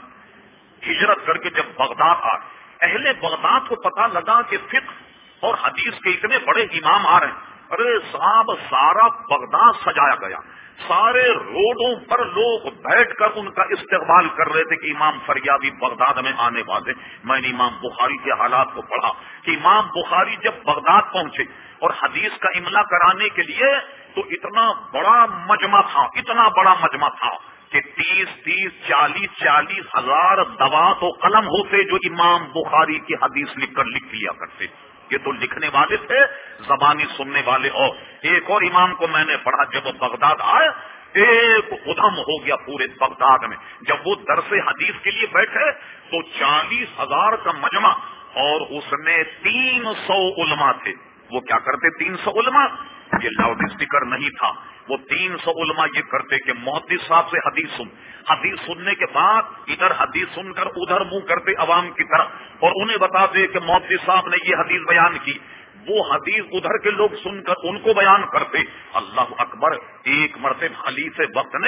ہجرت کر کے جب بغداد آئے، اہل بغداد کو پتہ لگا کہ فقہ اور حدیث کے اتنے بڑے امام آ رہے ہیں. ارے صاحب سارا بغداد سجایا گیا، سارے روڈوں پر لوگ بیٹھ کر ان کا استقبال کر رہے تھے کہ امام فریابی بغداد میں آنے والے. میں نے امام بخاری کے حالات کو پڑھا کہ امام بخاری جب بغداد پہنچے اور حدیث کا املا کرانے کے لیے، تو اتنا بڑا مجمع تھا اتنا بڑا مجمع تھا کہ تیس تیس چالیس چالیس ہزار دوات و قلم ہوتے جو امام بخاری کی حدیث لکھ کر لکھ لیا کرتے. یہ تو لکھنے والے تھے، زبانی سننے والے. اور ایک اور امام کو میں نے پڑھا، جب وہ بغداد آئے ایک ادھم ہو گیا پورے بغداد میں. جب وہ درس حدیث کے لیے بیٹھے تو چالیس ہزار کا مجمع، اور اس میں تین سو علماء تھے. وہ کیا کرتے تین سو علماء؟ یہ لاؤڈ اسپیکر نہیں تھا. وہ تین سو علماء یہ کرتے کہ محدث صاحب سے حدیث سن، حدیث سننے کے بعد ادھر حدیث سن کر ادھر منہ کرتے عوام کی طرف، اور انہیں بتاتے کہ محدث صاحب نے یہ حدیث بیان کی. وہ حدیث ادھر کے لوگ سن کر ان کو بیان کرتے. اللہ اکبر. ایک مرتبہ خلیفہ وقت نے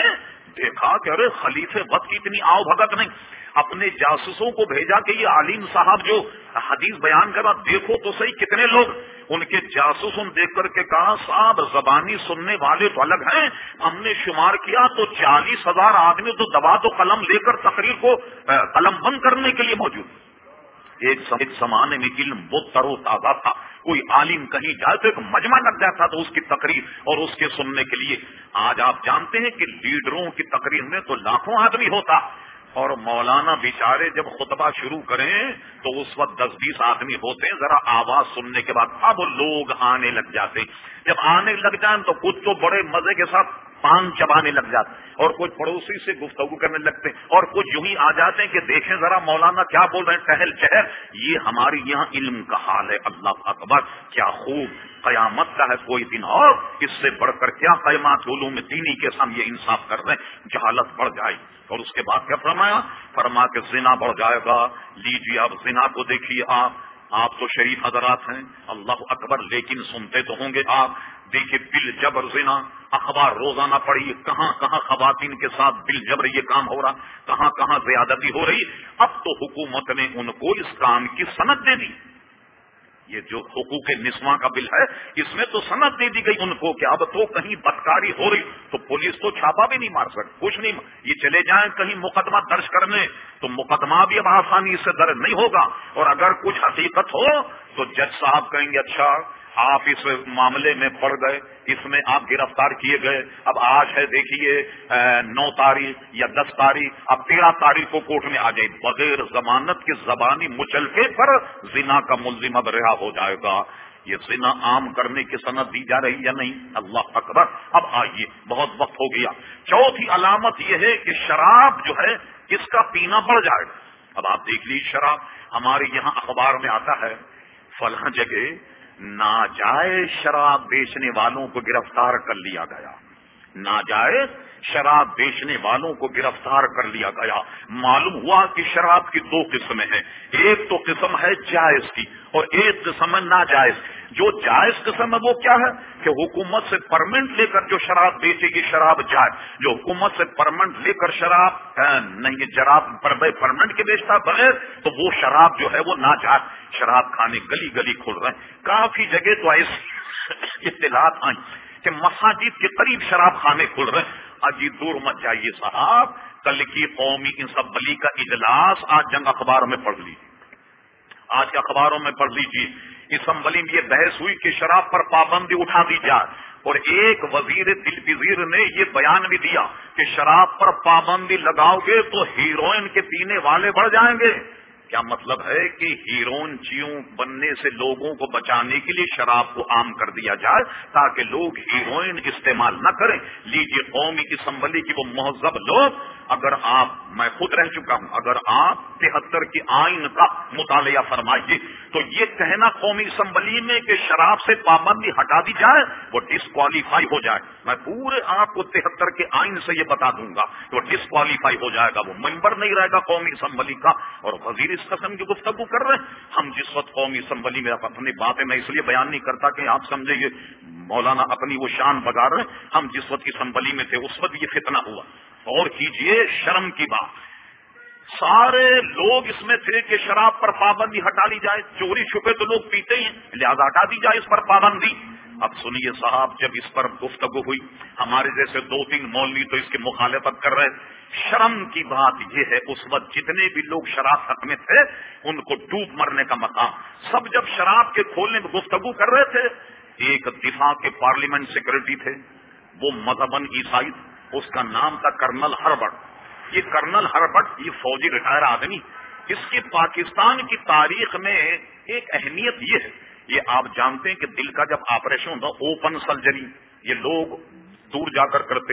دیکھا کہ ارے خلیفے وقت کی اتنی آؤ بھگت نہیں، اپنے جاسوسوں کو بھیجا کہ یہ عالم صاحب جو حدیث بیان کرا دیکھو تو صحیح کتنے لوگ، ان کے جاسوسوں دیکھ کر کے کہا صاحب زبانی سننے والے تو الگ ہیں، ہم نے شمار کیا تو چالیس ہزار آدمی تو دبا تو قلم لے کر تقریر کو قلم بند کرنے کے لیے موجود۔ ایک زمانے میں علم وہ ترو تازہ تھا، کوئی عالم کہیں جائے تو ایک مجمع لگ جاتا تھا اس کی تقریر اور اس کے سننے کے لیے۔ آج آپ جانتے ہیں کہ لیڈروں کی تقریر میں تو لاکھوں آدمی ہوتا، اور مولانا بیچارے جب خطبہ شروع کریں تو اس وقت دس بیس آدمی ہوتے ہیں، ذرا آواز سننے کے بعد اب لوگ آنے لگ جاتے، جب آنے لگ جائیں تو کچھ تو بڑے مزے کے ساتھ پان چبانے لگ جاتے، اور کچھ پڑوسی سے گفتگو کرنے لگتے، اور کچھ یوں ہی آ جاتے ہیں کہ دیکھیں ذرا مولانا کیا بول رہے ہیں ٹہل چہل۔ یہ ہماری یہاں علم کا حال ہے۔ اللہ اکبر، کیا خوب قیامت کا ہے کوئی دن، اور اس سے بڑھ کر کیا قیامت علوم دینی کے سامنے یہ انصاف کر رہے ہیں، جہالت بڑھ جائے۔ اور اس کے بعد کیا فرمایا؟ فرما کہ زنا بڑھ جائے گا۔ لیجیے اب زنا کو دیکھیے، آپ آپ تو شریف حضرات ہیں، اللہ اکبر، لیکن سنتے تو ہوں گے آپ۔ دیکھیے بل جبر زنا، اخبار روزانہ پڑھیے، کہاں کہاں خواتین کے ساتھ بل جبر یہ کام ہو رہا، کہاں کہاں زیادتی ہو رہی۔ اب تو حکومت نے ان کو اس کام کی سند دے دی، یہ جو حقوق نسواں کا بل ہے اس میں تو سند دے دی گئی ان کو کہ اب تو کہیں بدکاری ہو رہی تو پولیس تو چھاپا بھی نہیں مار سکتی، کچھ نہیں، یہ چلے جائیں کہیں مقدمہ درج کرنے تو مقدمہ بھی اب آسانی سے درج نہیں ہوگا، اور اگر کچھ حقیقت ہو تو جج صاحب کہیں گے اچھا آپ اس معاملے میں پڑ گئے، اس میں آپ گرفتار کیے گئے، اب آج ہے دیکھیے نو تاریخ یا دس تاریخ، اب تیرہ تاریخ کو کورٹ میں آ جائے، بغیر ضمانت کے زبانی مچلکے پر زنا کا ملزم اب رہا ہو جائے گا۔ یہ زنا عام کرنے کی سند دی جا رہی یا نہیں؟ اللہ اکبر۔ اب آئیے، بہت وقت ہو گیا۔ چوتھی علامت یہ ہے کہ شراب جو ہے اس کا پینا بڑھ جائے گا۔ اب آپ دیکھ لیجیے، شراب ہمارے یہاں اخبار میں آتا ہے فلاں جگہ ناجائز شراب بیچنے والوں کو گرفتار کر لیا گیا، ناجائز شراب بیچنے والوں کو گرفتار کر لیا گیا۔ معلوم ہوا کہ شراب کی دو قسمیں ہیں، ایک تو قسم ہے جائز کی اور ایک قسم ہے ناجائز۔ جو جائز قسم ہے وہ کیا ہے کہ حکومت سے پرمنٹ لے کر جو شراب بیچے گی شراب جائز، جو حکومت سے پرمنٹ لے کر شراب نہیں جراب پرمنٹ کے بیچتا بغیر تو وہ شراب جو ہے وہ ناجائز۔ شراب کھانے گلی گلی کھل رہے ہیں، کافی جگہ تو ایسی اطلاعات آئیں کہ مساجد کے قریب شراب خانے کھل رہے ہیں۔ اجی دور مت جائیے صاحب، کل کی قومی اسمبلی کا اجلاس آج جنگ اخبار میں پڑھ لی، آج کے اخباروں میں پڑھ لیجیے، اسمبلی میں یہ بحث ہوئی کہ شراب پر پابندی اٹھا دی جائے، اور ایک وزیر دل وزیر نے یہ بیان بھی دیا کہ شراب پر پابندی لگاؤ گے تو ہیروئن کے پینے والے بڑھ جائیں گے۔ کیا مطلب ہے کہ ہیروئن چیوں بننے سے لوگوں کو بچانے کے لیے شراب کو عام کر دیا جائے تاکہ لوگ ہیروئن استعمال نہ کریں۔ لیجیے قومی اسمبلی کی وہ مہذب لوگ، اگر آپ، میں خود رہ چکا ہوں، اگر آپ تہتر کی آئین کا مطالعہ فرمائیے تو یہ کہنا قومی اسمبلی میں کہ شراب سے پابندی ہٹا دی جائے وہ ڈسکوالیفائی ہو جائے، میں پورے آپ کو تہتر کے آئین سے یہ بتا دوں گا کہ وہ ڈسکوالیفائی ہو جائے گا، وہ ممبر نہیں رہے گا قومی اسمبلی کا۔ اور وزیر اس قسم کی گفتگو کر رہے ہیں۔ ہم جس وقت قومی اسمبلی میں اپنی باتیں میں اس لیے بیان نہیں کرتا کہ آپ سمجھے یہ مولانا اپنی وہ شان بگا رہے ہیں، ہم جس وقت اسمبلی میں تھے اس وقت یہ فتنہ ہوا۔ اور کیجئے شرم کی بات، سارے لوگ اس میں تھے کہ شراب پر پابندی ہٹا لی جائے، چوری چھپے تو لوگ پیتے ہی ہیں لہذا ہٹا دی جائے اس پر پابندی۔ اب سنیے صاحب، جب اس پر گفتگو ہوئی ہمارے جیسے دو تین مولوی تو اس کی مخالفت کر رہے، شرم کی بات یہ ہے اس وقت جتنے بھی لوگ شراب حق میں تھے ان کو ڈوب مرنے کا مقام، سب جب شراب کے کھولنے میں گفتگو کر رہے تھے، ایک دفاع کے پارلیمنٹ سیکرٹری تھے، وہ مذہباً عیسائی، اس کا نام تھا کرنل ہربٹ۔ یہ کرنل ہربٹ یہ فوجی ریٹائر آدمی، اس کی پاکستان کی تاریخ میں ایک اہمیت یہ ہے، یہ آپ جانتے ہیں کہ دل کا جب آپریشن ہوتا اوپن سرجری یہ لوگ دور جا کر کرتے،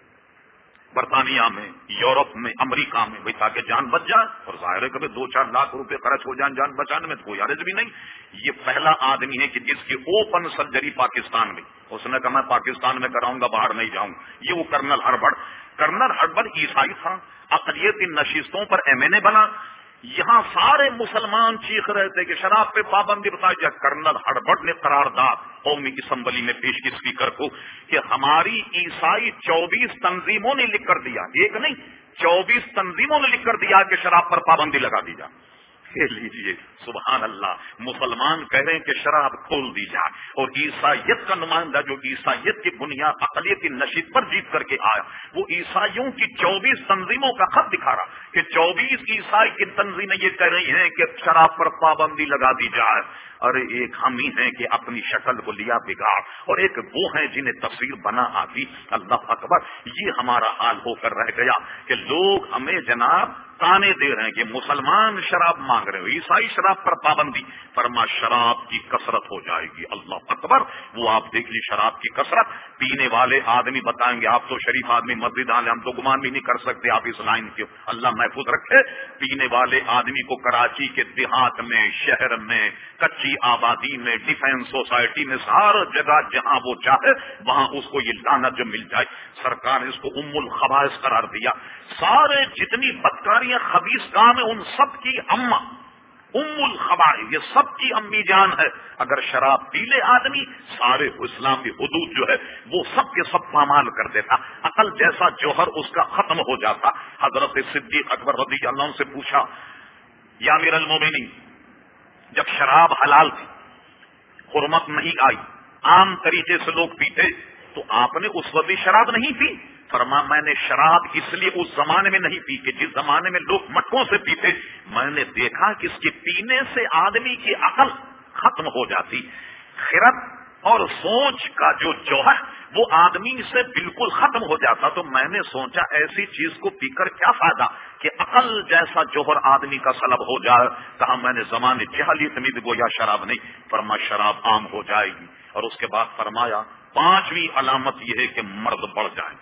برطانیہ میں، یورپ میں، امریکہ میں، بھائی تاکہ جان بچ جائے، اور ظاہر ہے کبھی دو چار لاکھ روپے خرچ ہو جائیں جان بچانے میں تو کوئی عرض بھی نہیں۔ یہ پہلا آدمی ہے کہ جس کی اوپن سرجری پاکستان میں، اس نے کہا میں پاکستان میں کراؤں گا، باہر نہیں جاؤں، یہ وہ کرنل ہربٹ۔ کرنل ہربٹ عیسائی تھا، اقلیتی نشستوں پر ایم این اے بنا، یہاں سارے مسلمان چیخ رہے تھے کہ شراب پہ پابندی بتائی جائے. کرنل ہڑبڑ نے قرارداد قومی اسمبلی میں پیش کی اسپیکر کو کہ ہماری عیسائی چوبیس تنظیموں نے لکھ کر دیا, ایک نہیں چوبیس تنظیموں نے لکھ کر دیا کہ شراب پر پابندی لگا دی جائے. لیجیے سبحان اللہ, مسلمان کہہ رہے ہیں کہ شراب کھول دی جائے, اور عیسائیت کا نمائندہ جو عیسائیت کی بنیاد اقلیت کی نشست پر جیت کر کے آیا, وہ عیسائیوں کی چوبیس تنظیموں کا خط دکھا رہا کہ چوبیس عیسائی کی تنظیمیں یہ کہہ رہی ہیں کہ شراب پر پابندی لگا دی جائے. ارے ایک ہم ہی ہیں کہ اپنی شکل کو لیا بگاڑ, اور ایک وہ ہیں جنہیں تصویر بنا آتی. اللہ اکبر, یہ ہمارا حال ہو کر رہ گیا کہ لوگ ہمیں جناب تانے دے رہے ہیں کہ مسلمان شراب مانگ رہے ہیں, عیسائی شراب پر پابندی. فرما شراب کی کثرت ہو جائے گی. اللہ اکبر, وہ آپ دیکھ لی شراب کی کثرت. پینے والے آدمی بتائیں گے آپ تو شریف آدمی مسجد آنے, ہم تو گمان بھی نہیں کر سکتے آپ اس لائن کے, اللہ محفوظ رکھے. پینے والے آدمی کو کراچی کے دیہات میں, شہر میں, کچی آبادی میں, ڈیفینس سوسائٹی میں, ہر جگہ جہاں وہ چاہے وہاں اس کو یہ لعنت جو مل جائے. سرکار نے اس کو ام الخبائث قرار دیا. سارے جتنی بدکاریاں خبیث کام ہیں ان سب کی اماں ام الخبائث, یہ سب کی امی جان ہے. اگر شراب پی لے آدمی, سارے اسلامی حدود جو ہے وہ سب کے سب پامال کر دیتا, عقل جیسا جوہر اس کا ختم ہو جاتا. حضرت صدیق اکبر رضی اللہ عنہ سے پوچھا, یا امیر المومنین, جب شراب حلال تھی, حرمت نہیں آئی, عام طریقے سے لوگ پیتے, تو آپ نے اس وقت بھی شراب نہیں پی؟ فرما میں نے شراب اس لیے اس زمانے میں نہیں پی کہ جس زمانے میں لوگ مٹکوں سے پیتے, میں نے دیکھا کہ اس کے پینے سے آدمی کی عقل ختم ہو جاتی, خرد اور سوچ کا جو جوہر وہ آدمی سے بالکل ختم ہو جاتا. تو میں نے سوچا ایسی چیز کو پی کر کیا فائدہ کہ عقل جیسا جوہر آدمی کا سلب ہو جائے. کہا میں نے زمانے جہلیت میں بھی گویا شراب نہیں. فرما شراب عام ہو جائے گی. اور اس کے بعد فرمایا پانچویں علامت یہ ہے کہ مرد بڑھ جائیں.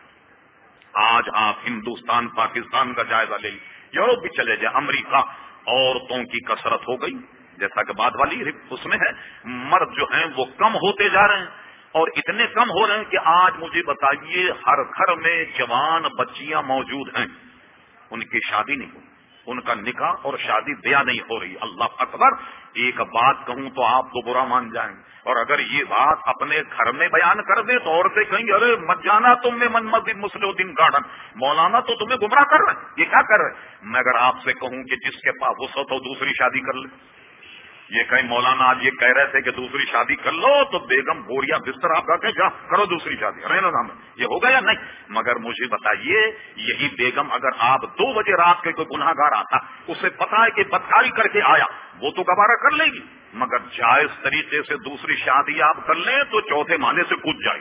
آج آپ ہندوستان پاکستان کا جائزہ لے لیں, یورپ بھی چلے جائیں, امریکہ, عورتوں کی کثرت ہو گئی جیسا کہ بعد والی اس میں ہے. مرد جو ہیں وہ کم ہوتے جا رہے ہیں, اور اتنے کم ہو رہے ہیں کہ آج مجھے بتائیے ہر گھر میں جوان بچیاں موجود ہیں, ان کی شادی نہیں ہوئی, ان کا نکاح اور شادی بیاہ نہیں ہو رہی. اللہ اکبر, ایک بات کہوں تو آپ تو برا مان جائیں, اور اگر یہ بات اپنے گھر میں بیان کر دیں تو عورتیں کہیں گے ارے مت جانا تم نے من مسجد مسلم الدین گارڈن, مولانا تو تمہیں گمراہ کر رہے ہیں, یہ کیا کر رہے ہیں. میں اگر آپ سے کہوں کہ جس کے پاس وسعت ہو دوسری شادی کر لے, یہ کہیں مولانا آج یہ کہہ رہے تھے کہ دوسری شادی کر لو, تو بیگم بوریا بستر آپ کا کہ جا کرو دوسری شادی, رہنا نام یہ ہوگا یا نہیں. مگر مجھے بتائیے یہی بیگم اگر آپ دو بجے رات کے کوئی گناہ گار آتا, اسے پتا ہے کہ بدکاری کر کے آیا, وہ تو گوارا کر لے گی. مگر جائز طریقے سے دوسری شادی آپ کر لیں تو چوتھے مالے سے کود جائے,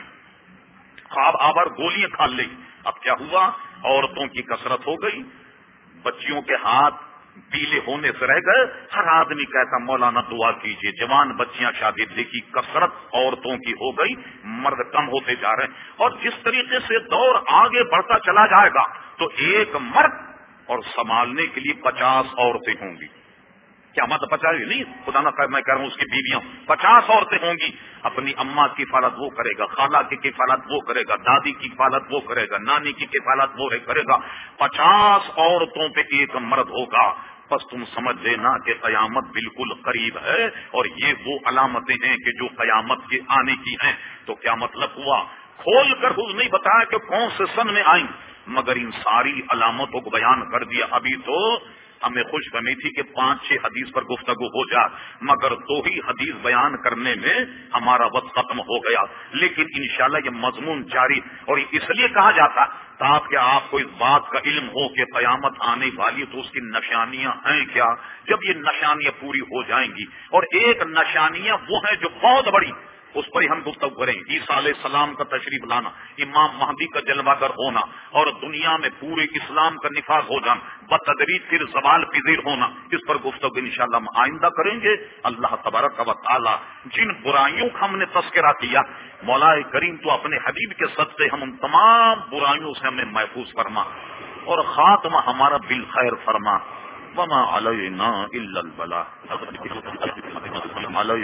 خواب آور گولیاں کھا لے گی. اب کیا ہوا, عورتوں کی کثرت ہو گئی, بچیوں کے ہاتھ پیلے ہونے سے رہ گئے. ہر آدمی کہتا مولانا دعا کیجئے, جوان بچیاں شادی دیکھی, کثرت عورتوں کی ہو گئی, مرد کم ہوتے جا رہے ہیں. اور جس طریقے سے دور آگے بڑھتا چلا جائے گا تو ایک مرد اور سنبھالنے کے لیے پچاس عورتیں ہوں گی. کیا مت پچاس نہیں, خدا نہ میں کہہ رہا ہوں اس کی بیویاں, پچاس عورتیں ہوں گی. اپنی اماں کی کفالت وہ کرے گا, خالہ کی کفالت وہ کرے گا, دادی کی کفالت وہ کرے گا, نانی کی کفالت وہ کرے گا. پچاس عورتوں پہ ایک مرد ہوگا. بس تم سمجھ لینا کہ قیامت بالکل قریب ہے, اور یہ وہ علامتیں ہیں کہ جو قیامت کے آنے کی ہیں. تو کیا مطلب ہوا, کھول کر خود نہیں بتایا کہ کون سے سن میں آئیں, مگر ان ساری علامتوں کو بیان کر دیا. ابھی تو ہمیں خوش غمی تھی کہ پانچ چھ حدیث پر گفتگو ہو جائے, مگر دو ہی حدیث بیان کرنے میں ہمارا وقت ختم ہو گیا. لیکن انشاءاللہ یہ مضمون جاری, اور اس لیے کہا جاتا تاکہ آپ کو اس بات کا علم ہو کہ قیامت آنے والی تو اس کی نشانیاں ہیں کیا. جب یہ نشانیاں پوری ہو جائیں گی, اور ایک نشانیاں وہ ہیں جو بہت بڑی, اس پر ہی ہم گفتگو کریں. عیسیٰ علیہ السلام کا تشریف لانا, امام مہدی کا جلوہ گر ہونا, اور دنیا میں پورے اسلام کا نفاذ ہو جانا, بتدریج پھر زوال پذیر ہونا, اس پر گفتگو انشاءاللہ ہم آئندہ کریں گے. اللہ تبارک و تعالی جن برائیوں کا ہم نے تذکرہ کیا, مولا کریم تو اپنے حبیب کے صدقے ہم ان تمام برائیوں سے ہمیں محفوظ فرما, اور خاتمہ ہمارا بالخیر فرما. وما علینا الا البلاغ.